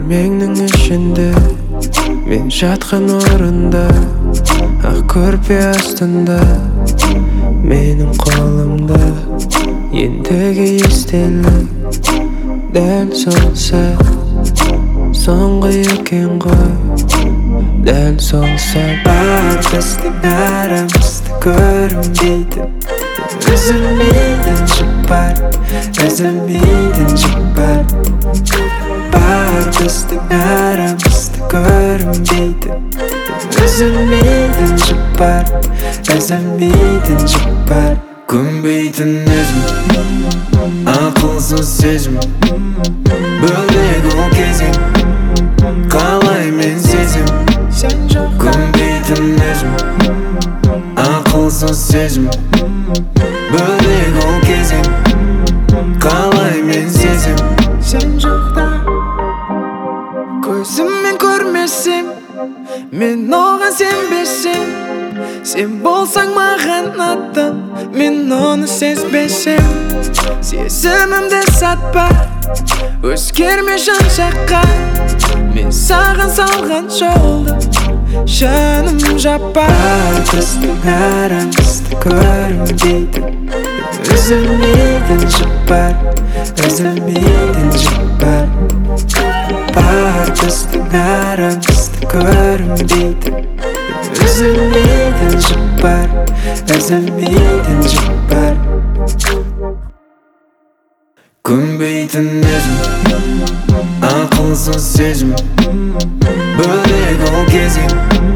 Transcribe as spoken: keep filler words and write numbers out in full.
Bölmеңнің ішінде мен жатқан орында, ақ көрпе астында менің қолымда. Ендігі естелік дәл сол сәт, соңғы екен ғой дәл сол сәт. Бар біздің арамызда көрінбейтін, үзілмейтін жіп бар, үзілмейтін жіп бар. Бар біздің арамызда көрінбейтін, үзілмейтін жіп бар, үзілмейтін жіп бар. Көнбейтін өзім, ақылсыз сезім, бөлек ол кезең, қалай мен сезім. Көнбейтін өзім, ақылсыз сезім, бөлек ол кезең, қалай мен сезім. Сен жоқта көзіммен көрмесем, мен оған сенбесем, сен болсаң маған адам, мен оны сезбесем. Сезімімді сатпа, өзгерме жан жаққа, мен саған салған жолды жаным жаппа. Бар біздің арамызда көрінбейтін, үзілмейтін жіп бар, үзілмейтін жіп бар. Бар біздің арамызда көрінбейтін, үзілмейтін жіп бар, үзілмейтін жіп бар. Көнбейтін өзім, ақылсыз сезім, бөлек ол кезең,